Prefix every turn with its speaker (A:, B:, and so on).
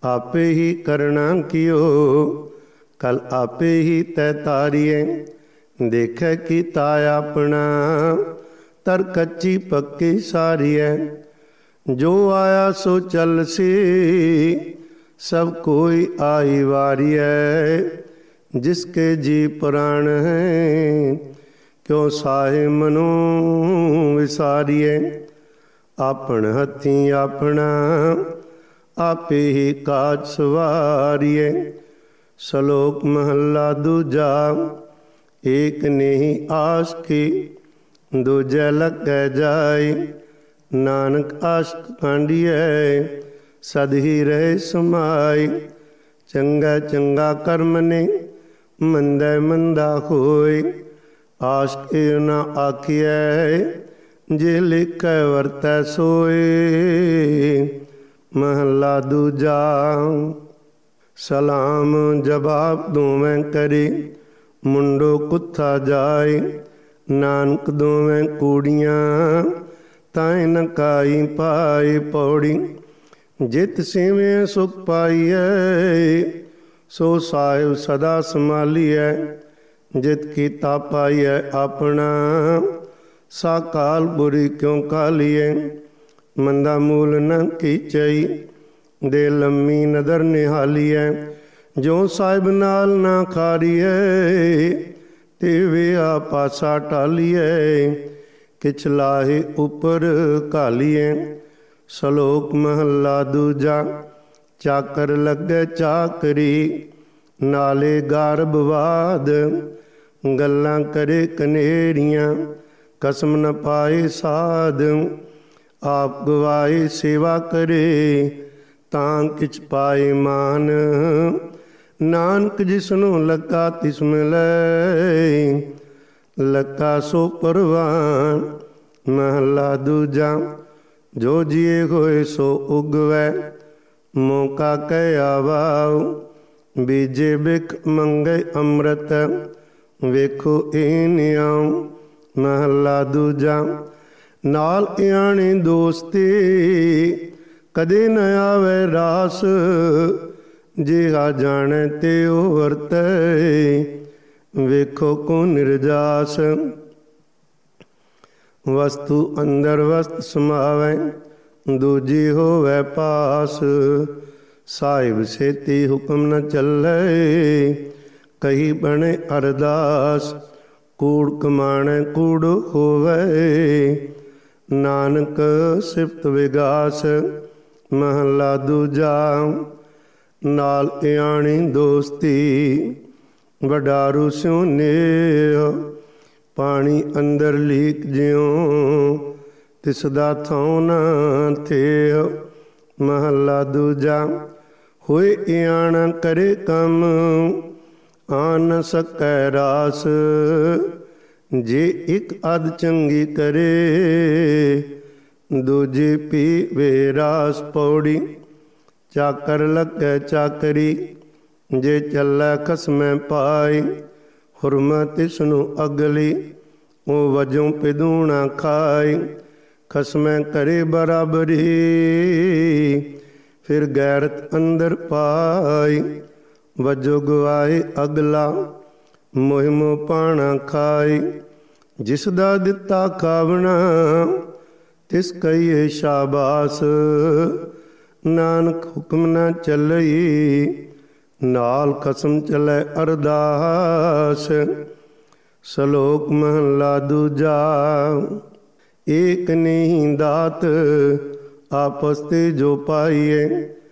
A: आपे ही करना कियो, कल आपे ही तै तारिए। देखे कीता अपना, तर कच्ची पक्की सारिए। जो आया सो चल सी, सब कोई आई वारिए। जिसके जी प्राण हैं, क्यों साहे मनो विसारिए। आपन हथी अपना, आपे ही काज सवारिए। श्लोक महला दूजा। एक नहीं आस की, दूजा लग जाए। नानक आशक कांडिए, सद ही रहे समाई। चंगा चंगा कर्म ने, मंदै मंदा होए। आशक न आखिए, जे लिखै वरतै सोए। महला दूजा। सलाम जवाब दोवें करे, मुंडो कुत्था जाए। नानक दोवें कूड़ियाँ, ताए न काई पाए। पौड़ी। जित सेवें सुख पाइए, सो साहिब सदा संभालिए। जित कीता पाइए अपना, सा काल बुरी क्यों कालिए। मंदा मूल न कीचई, दे लम्मी नदर निहालिए। जो साहिब नाल ना खारिए, तेवे आ पासा टालिए। किछ लाहे उपर घालिए। श्लोक महला दूजा। चाकर लगे चाकरी, नाले गारबवाद। गल्लां करे कनेरियां, कसम न पाए साध। आप गवाए सेवा करे, तां किछ पाए मान। नानक जिसनु लगा तिस मिलै, लगा सो परवान। महला दूजा। जो जिए होए सो उगवै, मौका कै आवाओ। बीजे बिख मंगे अमृत, वेखो ए निआओ। महला दूजा। नाल इयाणी दोस्ती, कदे न आवे रास। जिहा जाने ते ओ वरतै, वेखो को निर्जास। वस्तु अंदर वस्त समावै, दूजी होवै पास। साहिब सेती हुक्म न चलै, कही बने अरदास। कूड़ कमाणे कूड़ होवै, नानक सिफत विगास। महला दूजा। नाल इयाणी दोस्ती, वडारू स्यों नेह। पानी अंदर लीक ज्यों, तिसदा थौं न थेह। महला दूजा। होए इयाणा करे कम, आन न सकै रास। जे एक अध चंगी करे, दूजी पीवे रास। पौड़ी। चाकर लगे चाकरी, जे चलै खसमै पाई। हुरमा तिसनु अगली, ओ वजों पिदूणा खाई। खसमै करे बराबरी, फिर गैरत अंदर पाई। वजो गवाए अगला, मोह मोह पाणा खाई। जिसदा दिता खावना, तिस कहिए शाबास। नानक हुक्म न चलई, नाल खसम चलै अरदास। श्लोक महला दूजा। एक नहीं दात, आपस ते जो पाइए।